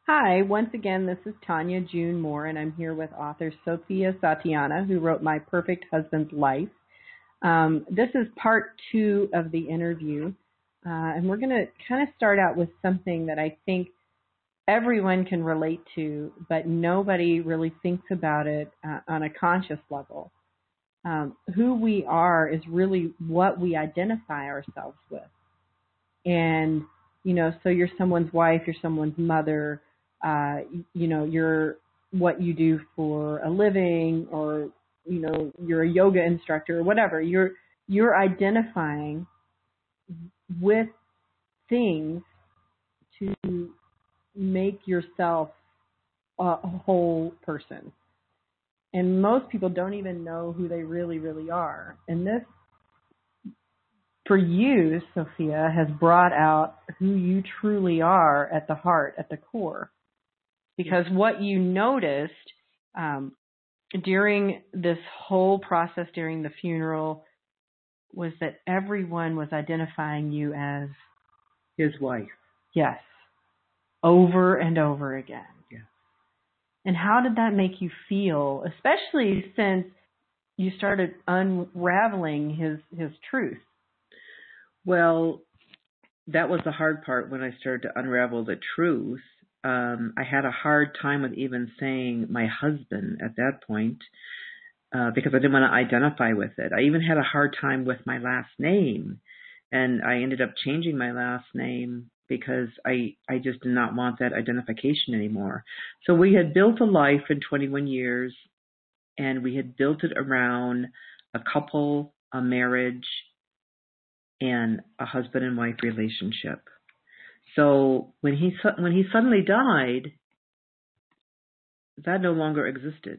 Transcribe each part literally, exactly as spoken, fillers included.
Hi, once again, this is Tanya June Moore, and I'm here with author Sophia Satiana, who wrote My Perfect Husband's Life. Um, this is part two of the interview, uh, and we're going to kind of start out with something that I think everyone can relate to, but nobody really thinks about it uh, on a conscious level. Um, who we are is really what we identify ourselves with. And, you know, so you're someone's wife, you're someone's mother, uh, you know, you're what you do for a living, or, you know, you're a yoga instructor or whatever. You're, you're identifying with things to make yourself a, a whole person. And most people don't even know who they really, really are. And this, for you, Sophia, has brought out who you truly are at the heart, at the core. Because what you noticed um, during this whole process, during the funeral, was that everyone was identifying you as his wife. Yes, over and over again. Yeah. And how did that make you feel, especially since you started unraveling his, his truth? Well, that was the hard part when I started to unravel the truth. Um, I had a hard time with even saying my husband at that point uh, because I didn't want to identify with it. I even had a hard time with my last name, and I ended up changing my last name because I, I just did not want that identification anymore. So we had built a life in twenty-one years, and we had built it around a couple, a marriage, and a husband and wife relationship. So when he when he suddenly died, that no longer existed.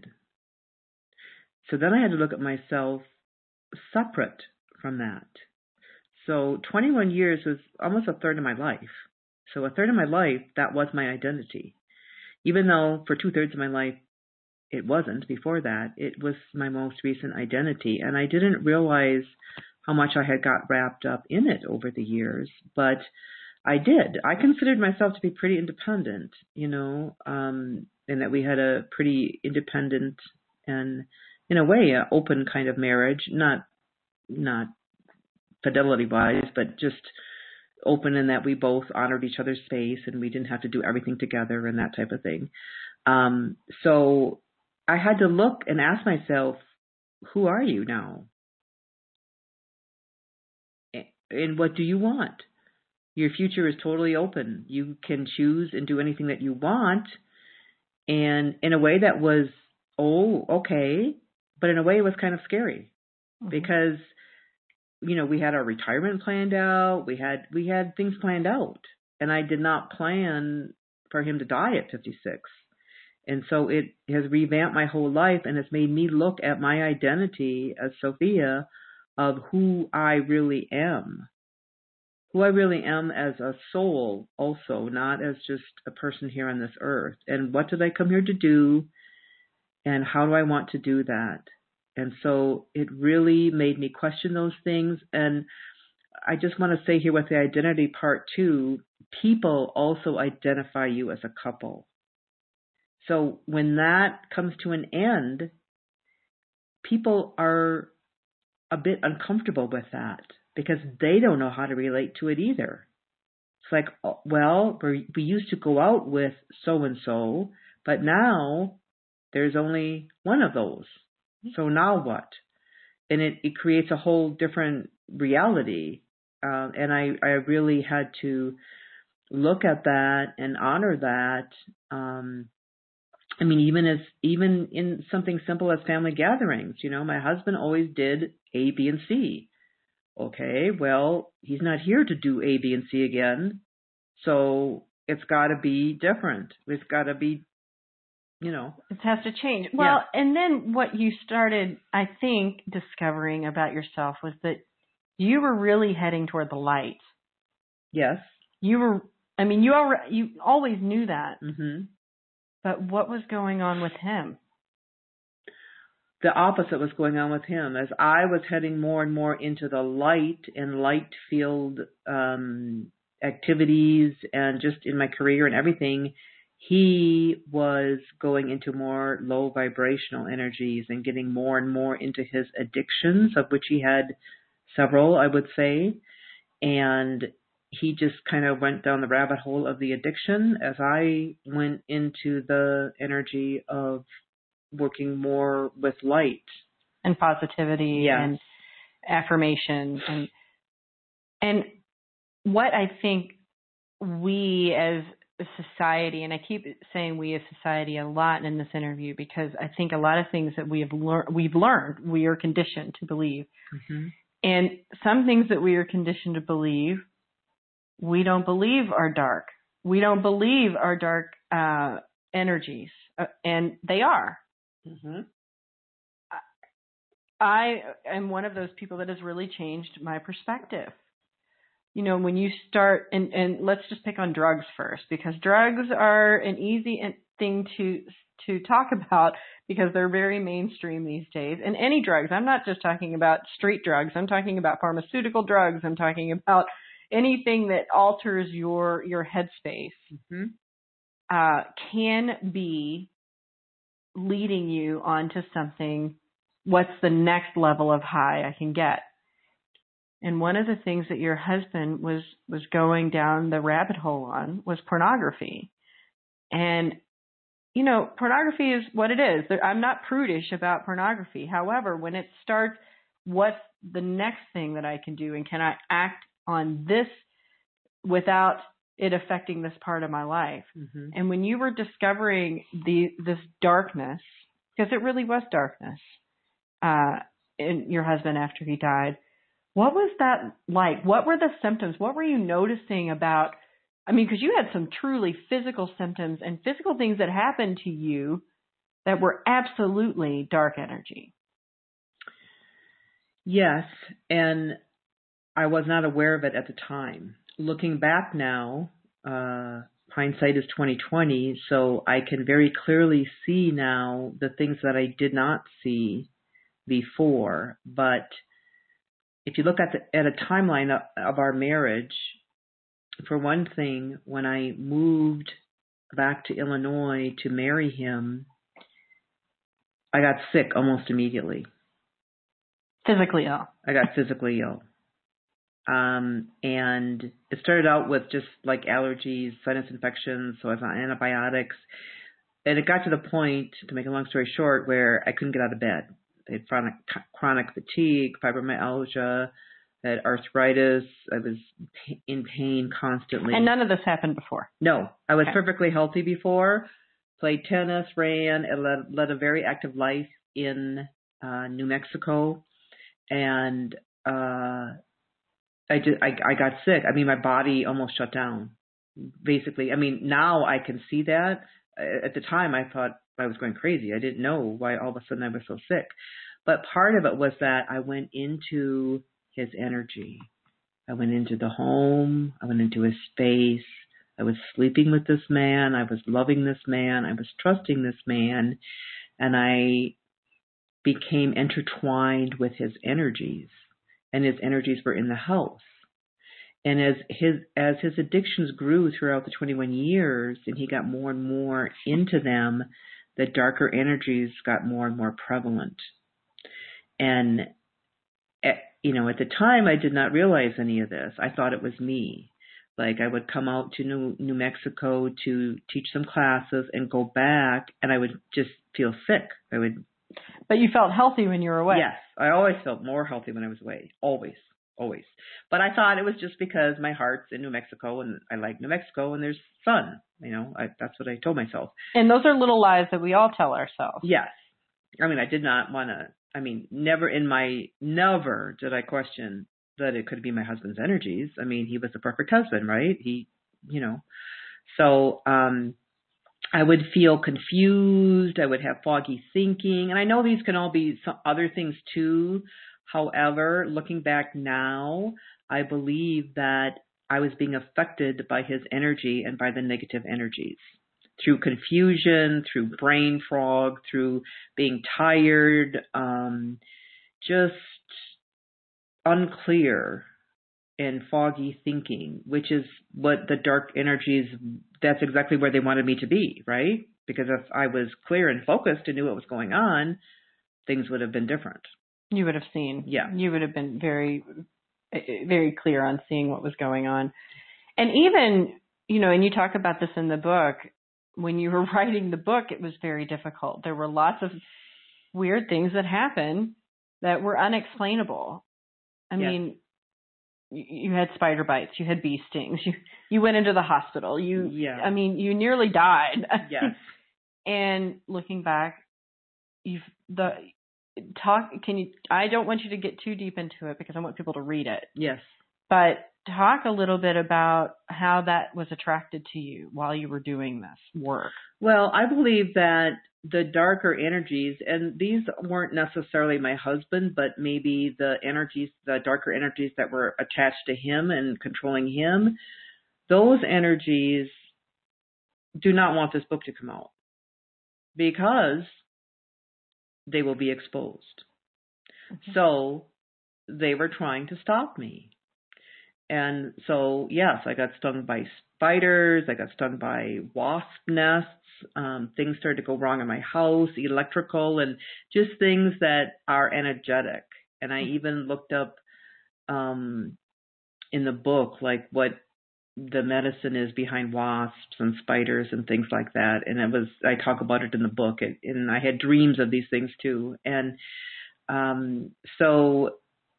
So then I had to look at myself separate from that. So twenty-one years was almost a third of my life. So a third of my life, that was my identity. Even though for two thirds of my life, it wasn't. Before that, it was my most recent identity. And I didn't realize how much I had got wrapped up in it over the years. But I did. I considered myself to be pretty independent, you know, um, and that we had a pretty independent and, in a way, an open kind of marriage, not not fidelity-wise, but just open in that we both honored each other's space and we didn't have to do everything together and that type of thing. Um, so I had to look and ask myself, who are you now? And what do you want? Your future is totally open. You can choose and do anything that you want. And in a way that was, oh, okay. But in a way it was kind of scary mm-hmm. because, you know, we had our retirement planned out. We had, we had things planned out. And I did not plan for him to die at fifty-six. And so it has revamped my whole life and has made me look at my identity as Sophia of who I really am. Who I really am as a soul also, not as just a person here on this earth. And what did I come here to do? And how do I want to do that? And so it really made me question those things. And I just want to say here with the identity part too, people also identify you as a couple. So when that comes to an end, people are a bit uncomfortable with that because they don't know how to relate to it either. It's like, well, we we used to go out with so-and-so, but now there's only one of those. So now what? And it, it creates a whole different reality. Uh, and I, I really had to look at that and honor that. Um, I mean, even as even in something simple as family gatherings, you know, my husband always did A, B, and C. Okay, well, he's not here to do A, B, and C again. So it's got to be different. It's got to be, you know. It has to change. Well, yeah. And then what you started, I think, discovering about yourself was that you were really heading toward the light. Yes. You were, I mean, you already, you always knew that. Mm-hmm. But what was going on with him? The opposite was going on with him. As I was heading more and more into the light and light-filled um, activities and just in my career and everything, he was going into more low vibrational energies and getting more and more into his addictions, of which he had several, I would say. And he just kind of went down the rabbit hole of the addiction as I went into the energy of working more with light. And positivity Yes. and affirmation. And, and what I think we as a society, and I keep saying we as society a lot in this interview because I think a lot of things that we have learned, we've learned, we are conditioned to believe. Mm-hmm. And some things that we are conditioned to believe, we don't believe are dark. We don't believe are dark uh, energies, uh, and they are. Mm-hmm. I am one of those people that has really changed my perspective. You know, when you start, and, and let's just pick on drugs first, because drugs are an easy thing to to talk about because they're very mainstream these days. And any drugs, I'm not just talking about street drugs. I'm talking about pharmaceutical drugs. I'm talking about anything that alters your your headspace Mm-hmm. uh, can be leading you onto something. What's the next level of high I can get? And one of the things that your husband was, was going down the rabbit hole on was pornography. And, you know, pornography is what it is. I'm not prudish about pornography. However, when it starts, what's the next thing that I can do? And can I act on this without it affecting this part of my life? Mm-hmm. And when you were discovering the this darkness, because it really was darkness, uh, in your husband after he died, what was that like? What were the symptoms? What were you noticing about, I mean, because you had some truly physical symptoms and physical things that happened to you that were absolutely dark energy. Yes, and I was not aware of it at the time. Looking back now, uh, hindsight is twenty twenty, so I can very clearly see now the things that I did not see before. But if you look at the, at a timeline of, of our marriage, for one thing, when I moved back to Illinois to marry him, I got sick almost immediately. Physically ill. I got physically ill. Um, and it started out with just like allergies, sinus infections, so I was on antibiotics. And it got to the point, to make a long story short, where I couldn't get out of bed. I had chronic, chronic fatigue, fibromyalgia, I had arthritis. I was in pain constantly. And none of this happened before? No. I was okay. perfectly healthy before. Played tennis, ran, and led, led a very active life in uh, New Mexico. And uh, I, did, I, I got sick. I mean, my body almost shut down, basically. I mean, now I can see that. At the time, I thought I was going crazy. I didn't know why all of a sudden I was so sick. But part of it was that I went into his energy. I went into the home. I went into his space. I was sleeping with this man. I was loving this man. I was trusting this man. And I became intertwined with his energies. And his energies were in the house. And as his as his addictions grew throughout the twenty-one years, and he got more and more into them, the darker energies got more and more prevalent. And, at, you know, at the time, I did not realize any of this. I thought it was me. Like, I would come out to New, New Mexico to teach some classes and go back, and I would just feel sick. I would. But you felt healthy when you were away. Yes. I always felt more healthy when I was away. Always. Always. But I thought it was just because my heart's in New Mexico and I like New Mexico and there's sun. You know, I, that's what I told myself. And those are little lies that we all tell ourselves. Yes. I mean, I did not want to, I mean, never in my, never did I question that it could be my husband's energies. I mean, he was the perfect husband, right? He, you know, so, um, I would feel confused. I would have foggy thinking. And I know these can all be some other things too. However, looking back now, I believe that I was being affected by his energy and by the negative energies through confusion, through brain fog, through being tired, um, just unclear and foggy thinking, which is what the dark energies, that's exactly where they wanted me to be, right? Because if I was clear and focused and knew what was going on, things would have been different. You would have seen. Yeah. You would have been very, very clear on seeing what was going on. And even, you know, and you talk about this in the book, when you were writing the book, it was very difficult. There were lots of weird things that happened that were unexplainable. I Yes. mean, you had spider bites, you had bee stings, you you went into the hospital, you, yeah. I mean, you nearly died. Yes. And looking back, you've the talk. Can you? I don't want you to get too deep into it because I want people to read it. Yes. But talk a little bit about how that was attracted to you while you were doing this work. Well, I believe that the darker energies, and these weren't necessarily my husband, but maybe the energies, the darker energies that were attached to him and controlling him, those energies do not want this book to come out because they will be exposed. Mm-hmm. So they were trying to stop me. And so, yes, I got stung by spiders. I got stung by wasp nests. Um, things started to go wrong in my house, electrical, and just things that are energetic. And I even looked up um, in the book, like what the medicine is behind wasps and spiders and things like that. And it was, I talk about it in the book, and, and I had dreams of these things too. And um, so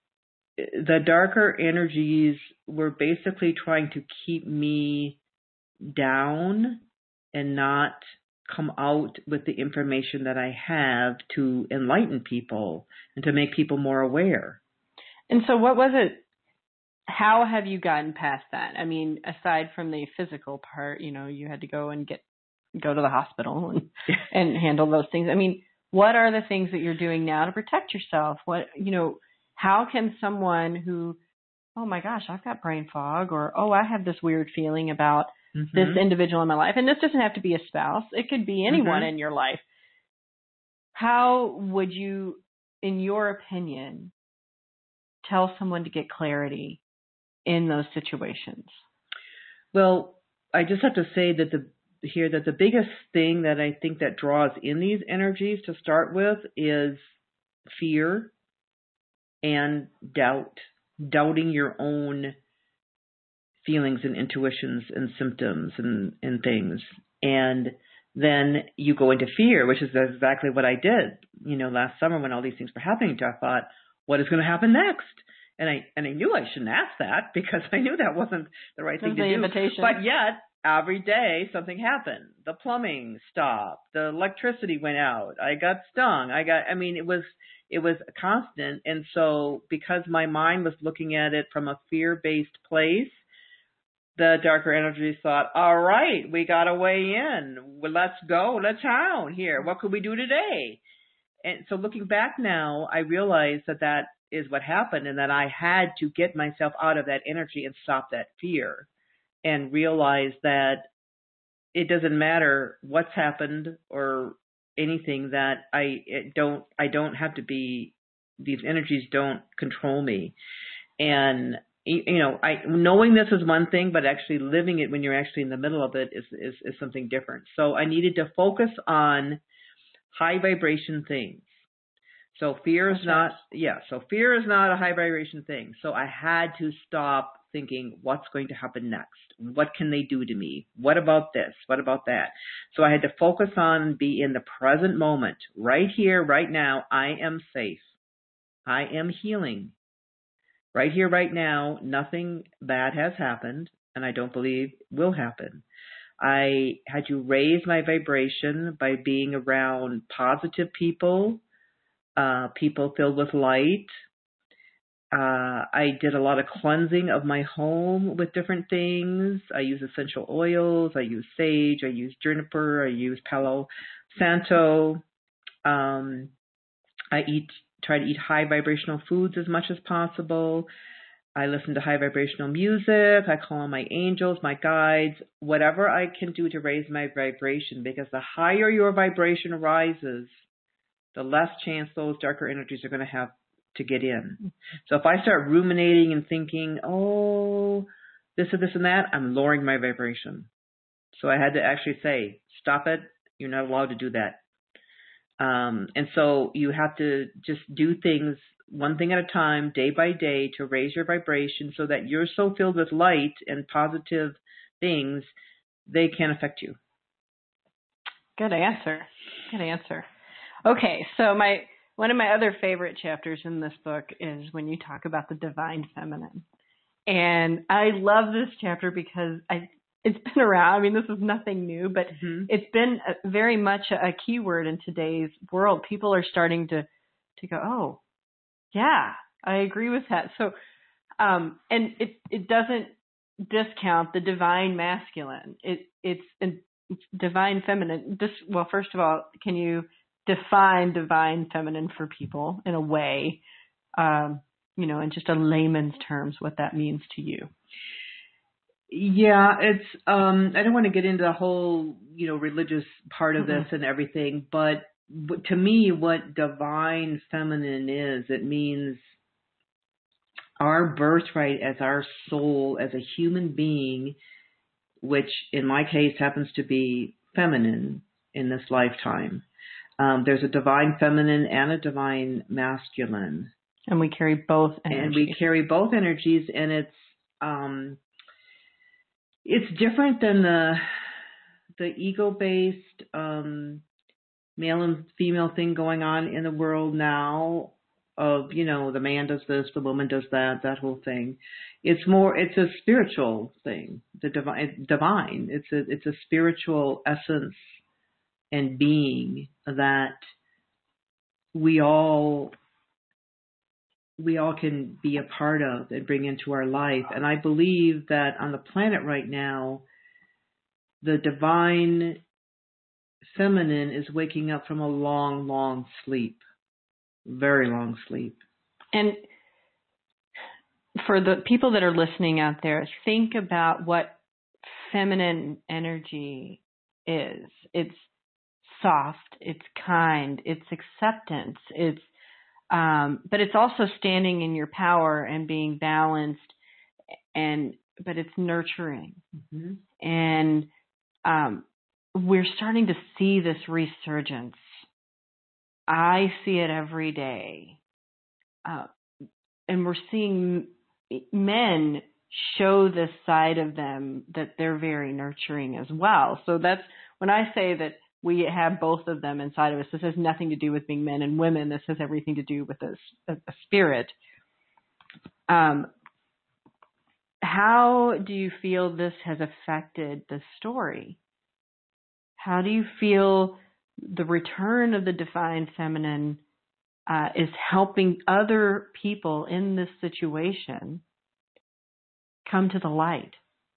the darker energies were basically trying to keep me down and not come out with the information that I have to enlighten people and to make people more aware. And so what was it? How have you gotten past that? I mean, aside from the physical part, you know, you had to go and get, go to the hospital and, and handle those things. I mean, what are the things that you're doing now to protect yourself? What, you know, how can someone who, oh my gosh, I've got brain fog, or, oh, I have this weird feeling about mm-hmm. this individual in my life, and this doesn't have to be a spouse. It could be anyone mm-hmm. in your life. How would you, in your opinion, tell someone to get clarity in those situations? Well, I just have to say that the here that the biggest thing that I think that draws in these energies to start with is fear and doubt, doubting your own feelings and intuitions and symptoms and, and things. And then you go into fear, which is exactly what I did. You know, last summer when all these things were happening, I thought, what is going to happen next? And I and I knew I shouldn't ask that because I knew that wasn't the right thing to do. Invitation. But yet, every day something happened. The plumbing stopped. The electricity went out. I got stung. I got. I mean, it was it was constant. And so, because my mind was looking at it from a fear-based place, the darker energies thought, all right, we got a way in. Well, let's go. Let's town here. What could we do today? And so, looking back now, I realized that that is what happened, and that I had to get myself out of that energy and stop that fear and realize that it doesn't matter what's happened or anything, that I it don't I don't have to be, these energies don't control me. And you know, I knowing this is one thing, but actually living it when you're actually in the middle of it is is, is something different. So I needed to focus on high vibration things. So fear is not, yeah, so fear is not a high vibration thing. So I had to stop thinking, what's going to happen next? What can they do to me? What about this? What about that? So I had to focus on and be in the present moment. Right here, right now, I am safe. I am healing. Right here, right now, nothing bad has happened, and I don't believe will happen. I had to raise my vibration by being around positive people, Uh, people filled with light. Uh, I did a lot of cleansing of my home with different things. I use essential oils. I use sage. I use juniper. I use Palo Santo. Um, I eat, try to eat high vibrational foods as much as possible. I listen to high vibrational music. I call on my angels, my guides, whatever I can do to raise my vibration, because the higher your vibration rises, the less chance those darker energies are going to have to get in. So if I start ruminating and thinking, oh, this and this and that, I'm lowering my vibration. So I had to actually say, stop it. You're not allowed to do that. Um, and so you have to just do things one thing at a time, day by day, to raise your vibration so that you're so filled with light and positive things, they can't affect you. Good answer. Good answer. Okay, so my one of my other favorite chapters in this book is when you talk about the divine feminine. And I love this chapter because I it's been around. I mean, this is nothing new, but mm-hmm. it's been a, very much a, a keyword in today's world. People are starting to, to go, oh, yeah, I agree with that. So, um, and it, it doesn't discount the divine masculine. It, it's, it's divine feminine. This, well, first of all, can you define divine feminine for people in a way, um, you know, in just a layman's terms, what that means to you? Yeah, it's, um, I don't want to get into the whole, you know, religious part of Mm-mm. this and everything, but to me, what divine feminine is, it means our birthright as our soul, as a human being, which in my case happens to be feminine in this lifetime. Um, there's a divine feminine and a divine masculine. And we carry both energies. And we carry both energies, and it's, um, it's different than the the ego-based um, male and female thing going on in the world now of, you know, the man does this, the woman does that, that whole thing. It's more, it's a spiritual thing, the divine, divine. It's a, it's a spiritual essence and being that we all, we all can be a part of and bring into our life. And I believe that on the planet right now, the divine feminine is waking up from a long, long sleep, very long sleep. And for the people that are listening out there, think about what feminine energy is. It's soft, it's kind, it's acceptance, it's um, but it's also standing in your power and being balanced, and but it's nurturing. Mm-hmm. And um, we're starting to see this resurgence. I see it every day. Uh, and we're seeing men show this side of them that they're very nurturing as well. So that's when I say that we have both of them inside of us. This has nothing to do with being men and women. This has everything to do with a, a, a spirit. Um, how do you feel this has affected the story? How do you feel the return of the divine feminine uh, is helping other people in this situation come to the light?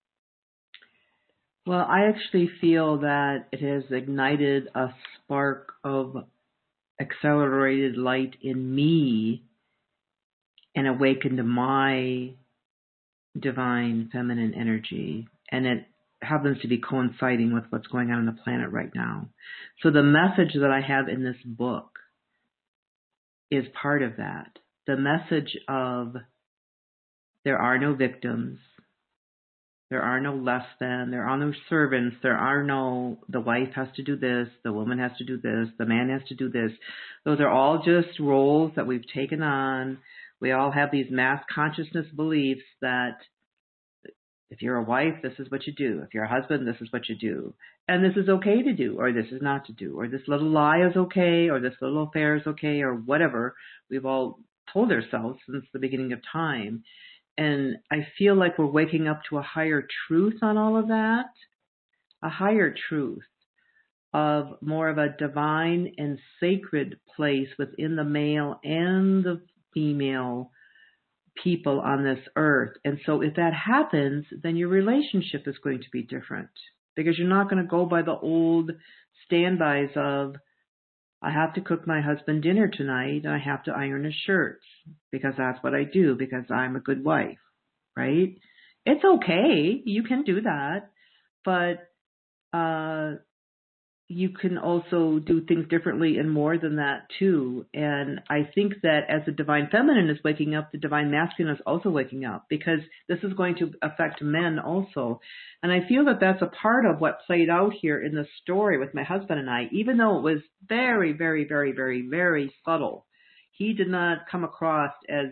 Well, I actually feel that it has ignited a spark of accelerated light in me and awakened my divine feminine energy. And it happens to be coinciding with what's going on on the planet right now. So the message that I have in this book is part of that. The message of there are no victims. There are no less than. There are no servants. There are no, the wife has to do this, the woman has to do this, the man has to do this. Those are all just roles that we've taken on. We all have these mass consciousness beliefs that if you're a wife, this is what you do. If you're a husband, this is what you do. And this is okay to do, or this is not to do, or this little lie is okay, or this little affair is okay, or whatever we've all told ourselves since the beginning of time. And I feel like we're waking up to a higher truth on all of that, a higher truth of more of a divine and sacred place within the male and the female people on this earth. And so if that happens, then your relationship is going to be different, because you're not going to go by the old standbys of, I have to cook my husband dinner tonight and I have to iron his shirts because that's what I do, because I'm a good wife, right? It's okay. You can do that. But uh, you can also do things differently and more than that too. And I think that as the divine feminine is waking up, the divine masculine is also waking up, because this is going to affect men also. And I feel that that's a part of what played out here in the story with my husband and I, even though it was very, very, very, very, very subtle. He did not come across as,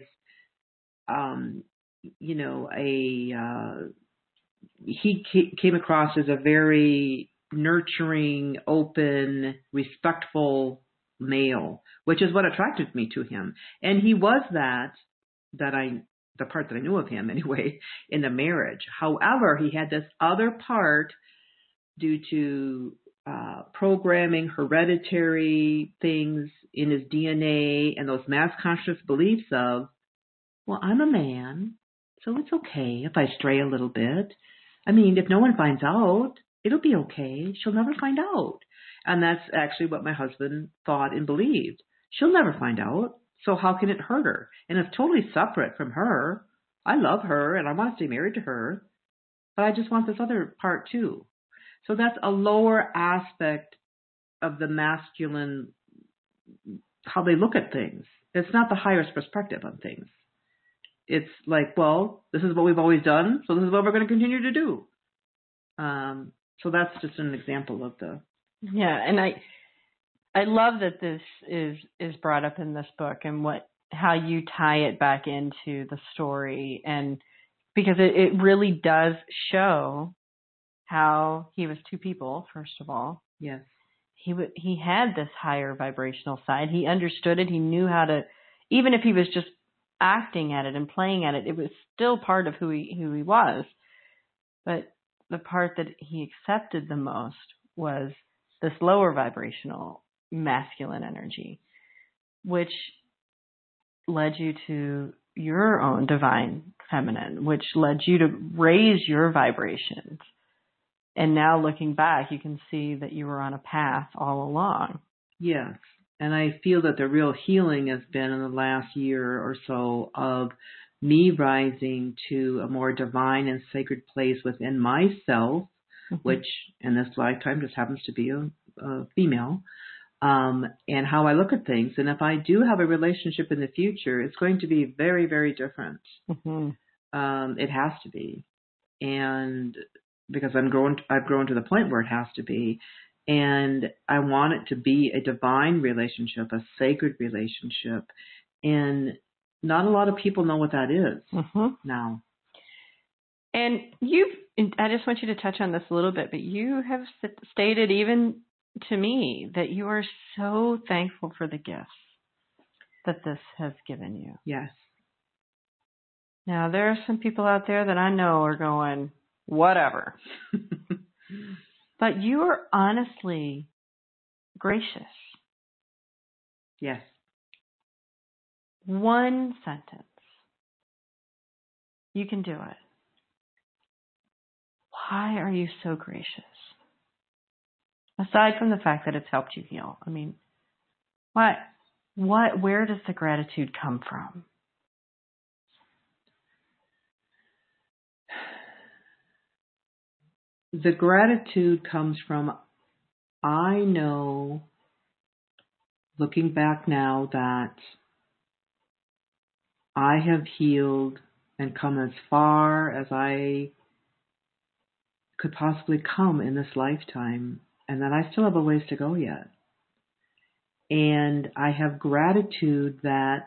um, you know, a, uh, he came across as a very nurturing, open, respectful male, which is what attracted me to him. And he was that, that I, the part that I knew of him anyway, in the marriage. However, he had this other part due to uh, programming, hereditary things in his D N A, and those mass conscious beliefs of, well, I'm a man, so it's okay if I stray a little bit. I mean, if no one finds out, it'll be okay. She'll never find out. And that's actually what my husband thought and believed. She'll never find out, so how can it hurt her? And it's totally separate from her. I love her, and I want to stay married to her, but I just want this other part too. So that's a lower aspect of the masculine, how they look at things. It's not the highest perspective on things. It's like, well, this is what we've always done, so this is what we're going to continue to do. Um, so that's just an example of the. Yeah, and I, I love that this is is brought up in this book, and what how you tie it back into the story, and because it, it really does show how he was two people. First of all, yes, he w- he had this higher vibrational side. He understood it. He knew how to, even if he was just acting at it and playing at it, it was still part of who he who he was. But the part that he accepted the most was this lower vibrational masculine energy, which led you to your own divine feminine, which led you to raise your vibrations. And now looking back, you can see that you were on a path all along. Yes. And I feel that the real healing has been in the last year or so of me rising to a more divine and sacred place within myself, mm-hmm. which in this lifetime just happens to be a, a female, um, and how I look at things. And if I do have a relationship in the future, it's going to be very, very different. Mm-hmm. Um, it has to be. And because I'm grown, I've grown to the point where it has to be. And I want it to be a divine relationship, a sacred relationship. And not a lot of people know what that is mm-hmm. now. And you've, I just want you to touch on this a little bit, but you have stated even to me that you are so thankful for the gifts that this has given you. Yes. Now, there are some people out there that I know are going, whatever. But you are honestly gracious. Yes. One sentence. You can do it. Why are you so gracious? Aside from the fact that it's helped you heal. I mean, what, what, where does the gratitude come from? The gratitude comes from, I know, looking back now, that I have healed and come as far as I could possibly come in this lifetime, and that I still have a ways to go yet. And I have gratitude that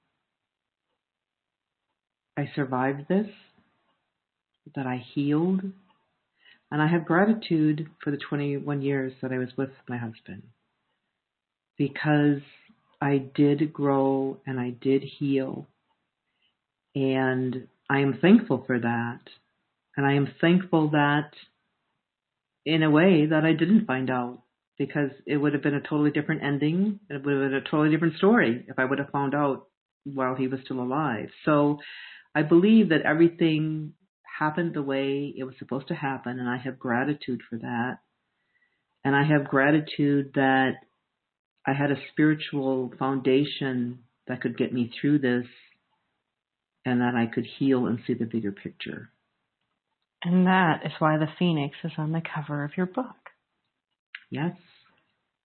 I survived this, that I healed. And I have gratitude for the twenty-one years that I was with my husband, because I did grow and I did heal. And I am thankful for that. And I am thankful that, in a way, that I didn't find out, because it would have been a totally different ending. It would have been a totally different story if I would have found out while he was still alive. So I believe that everything happened the way it was supposed to happen, and I have gratitude for that. And I have gratitude that I had a spiritual foundation that could get me through this, and that I could heal and see the bigger picture. And that is why the Phoenix is on the cover of your book. Yes.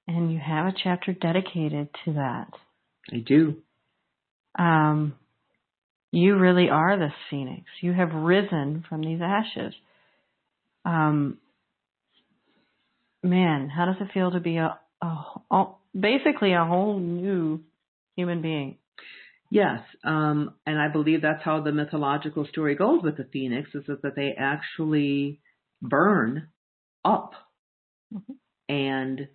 And you have a chapter dedicated to that. I do. Um, you really are the phoenix. You have risen from these ashes. Um, man, how does it feel to be a, a, a basically a whole new human being? Yes, um, and I believe that's how the mythological story goes with the phoenix, is that they actually burn up mm-hmm. and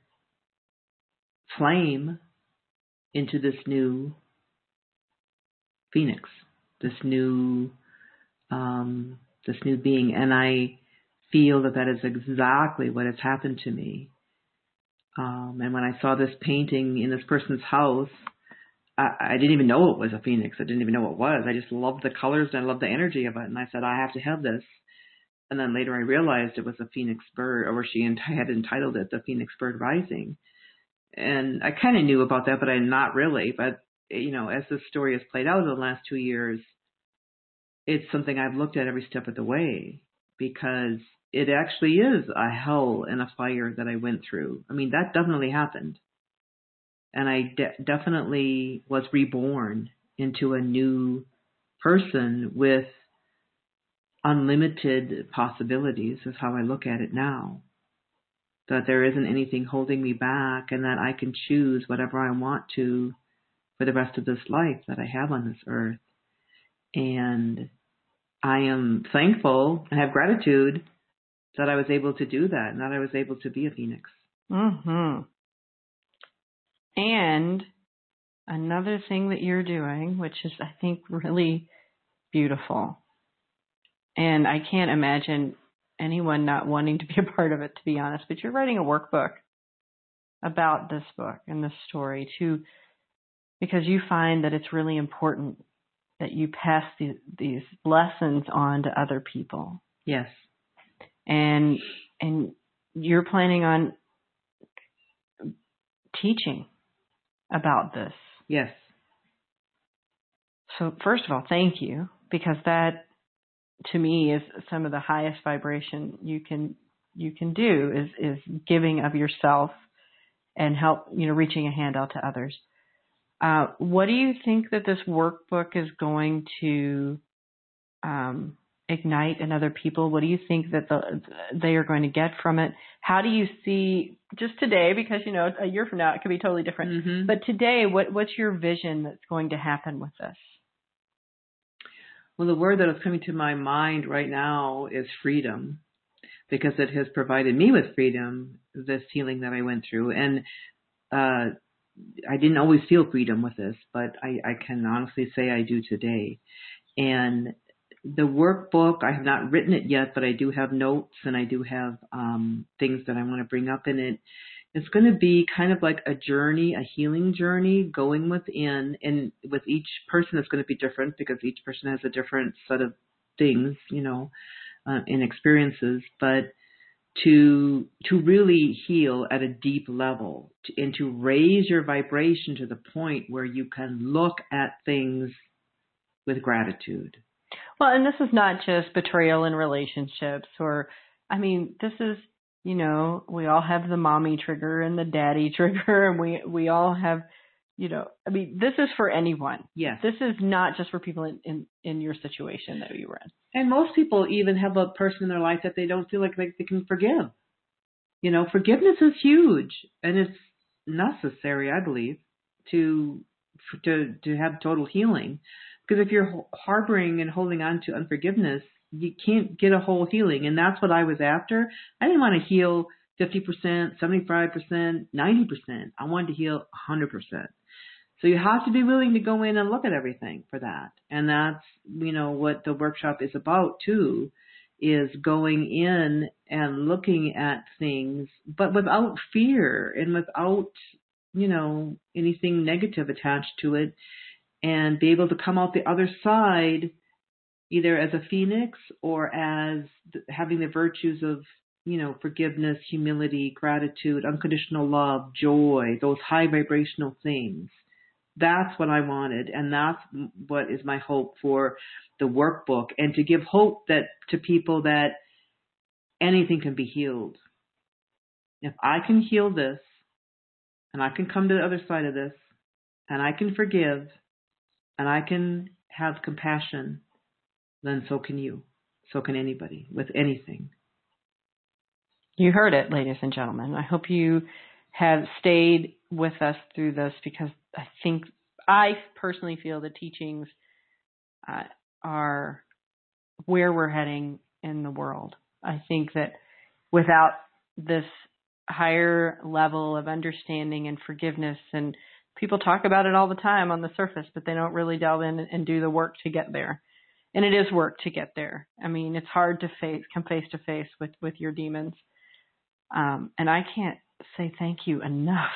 flame into this new phoenix, this new, um, this new being, and I feel that that is exactly what has happened to me. Um, and when I saw this painting in this person's house, I, I didn't even know it was a phoenix. I didn't even know what it was. I just loved the colors and I loved the energy of it. And I said, I have to have this. And then later I realized it was a phoenix bird, or she had entitled it The Phoenix Bird Rising. And I kind of knew about that, but I not really. But, you know, as this story has played out in the last two years, it's something I've looked at every step of the way, because it actually is a hell and a fire that I went through. I mean, that definitely happened. And I de- definitely was reborn into a new person with unlimited possibilities, is how I look at it now. That there isn't anything holding me back, and that I can choose whatever I want to for the rest of this life that I have on this earth. And I am thankful and have gratitude that I was able to do that, and that I was able to be a phoenix. Mm-hmm. And another thing that you're doing, which is, I think, really beautiful, and I can't imagine anyone not wanting to be a part of it, to be honest, but you're writing a workbook about this book and this story too, because you find that it's really important that you pass these, these lessons on to other people. Yes. And and you're planning on teaching about this. Yes. So first of all, thank you, because that to me is some of the highest vibration you can you can do is is giving of yourself and help, you know, reaching a hand out to others. Uh, what do you think that this workbook is going to um, ignite in other people? What do you think that the, they are going to get from it? How do you see just today, because, you know, a year from now it could be totally different, mm-hmm. but today, what, what's your vision that's going to happen with this? Well, the word that is coming to my mind right now is freedom, because it has provided me with freedom, this healing that I went through. And uh, I didn't always feel freedom with this, but I, I can honestly say I do today. And the workbook, I have not written it yet, but I do have notes and I do have um, things that I want to bring up in it. It's going to be kind of like a journey, a healing journey, going within, and with each person it's going to be different, because each person has a different set of things, you know, uh, and experiences, but to to really heal at a deep level, to, and to raise your vibration to the point where you can look at things with gratitude. Well, and this is not just betrayal in relationships, or, I mean, this is, you know, we all have the mommy trigger and the daddy trigger, and we, we all have, you know, I mean, this is for anyone. Yes. This is not just for people in, in, in your situation that you were in. And most people even have a person in their life that they don't feel like they, they can forgive. You know, forgiveness is huge, and it's necessary, I believe, to to to have total healing. Because if you're harboring and holding on to unforgiveness, you can't get a whole healing. And that's what I was after. I didn't want to heal fifty percent, seventy-five percent, ninety percent. I wanted to heal one hundred percent. So you have to be willing to go in and look at everything for that. And that's, you know, what the workshop is about too, is going in and looking at things, but without fear and without, you know, anything negative attached to it, and be able to come out the other side either as a phoenix or as having the virtues of, you know, forgiveness, humility, gratitude, unconditional love, joy, those high vibrational things. That's what I wanted, and that's what is my hope for the workbook, and to give hope that to people that anything can be healed. If I can heal this, and I can come to the other side of this, and I can forgive, and I can have compassion, then so can you. So can anybody with anything. You heard it, ladies and gentlemen. I hope you have stayed with us through this, because I think, I personally feel the teachings uh, are where we're heading in the world. I think that without this higher level of understanding and forgiveness, and people talk about it all the time on the surface, but they don't really delve in and do the work to get there. And it is work to get there. I mean, it's hard to face, come face to face with, with your demons. Um, and I can't say thank you enough,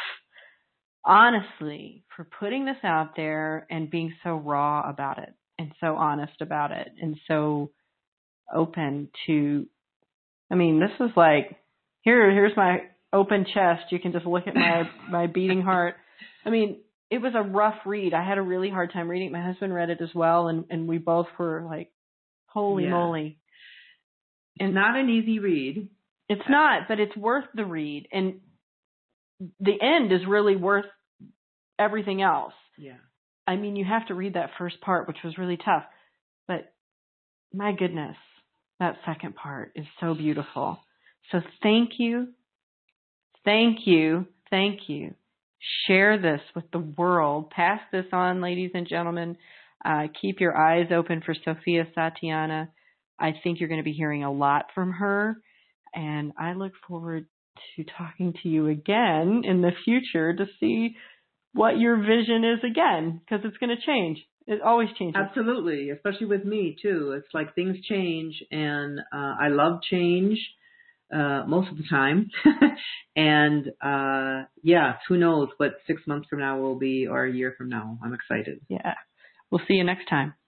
honestly, for putting this out there and being so raw about it and so honest about it and so open to, I mean, this is like, here, here's my open chest. You can just look at my, my beating heart. I mean, it was a rough read. I had a really hard time reading it. My husband read it as well, and, and we both were like, holy yeah. moly. And it's not an easy read. It's not, but it's worth the read. And the end is really worth everything else. Yeah. I mean, you have to read that first part, which was really tough. But my goodness, that second part is so beautiful. So thank you. Thank you. Thank you. Share this with the world. Pass this on, ladies and gentlemen. Uh, keep your eyes open for Sophia Satiana. I think you're going to be hearing a lot from her. And I look forward to talking to you again in the future to see what your vision is again, because it's going to change. It always changes. Absolutely, especially with me, too. It's like things change, and uh, I love change. Uh, most of the time. and, uh, yeah, who knows what six months from now will be or a year from now. I'm excited. Yeah. We'll see you next time.